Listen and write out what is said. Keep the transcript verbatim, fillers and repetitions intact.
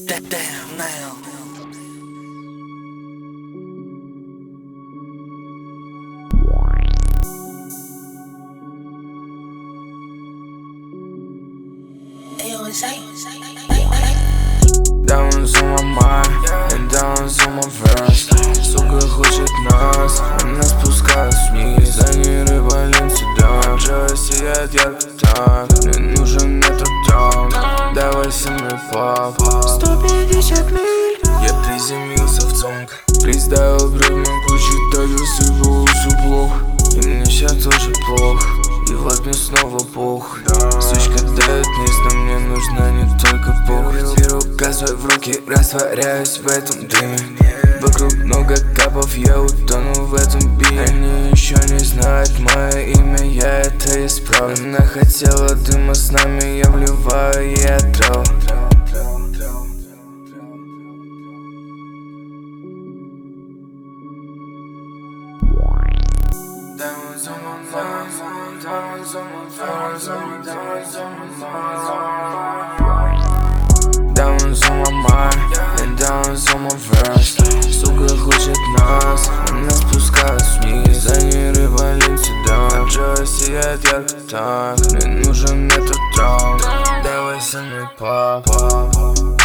that down now. Diamonds on my mind and diamonds on my verse. Сука хочет нас, она спускалась вниз. Они рыбалим сюда, Джой сияет ярко так. Мне нужен этот дом, давай со мной, пап. Сто пятьдесят миль. Я приземлился в цонг, приставил брюк, могу читать усыпал суплох. И мне сейчас тоже плохо, и вот мне снова пох. Сучка дает низ, но мне нужна не только похоть. Беру газ в руки, растворяюсь в этом дыме. Вокруг много капов, я утону в этом биме. Они еще не знают мое имя, я это исправлю. Она хотела дыма с нами, я вливаю ей отраву. Diamonds on my mind, diamonds on my diamonds on my diamonds on my mind. Diamonds on my mind and diamonds on my verse. Сука хочет нас, она спускалась вниз. Они рыбалим сюда, Джой сияет ярко так. Мне нужен этот траур, давай со мной, пап.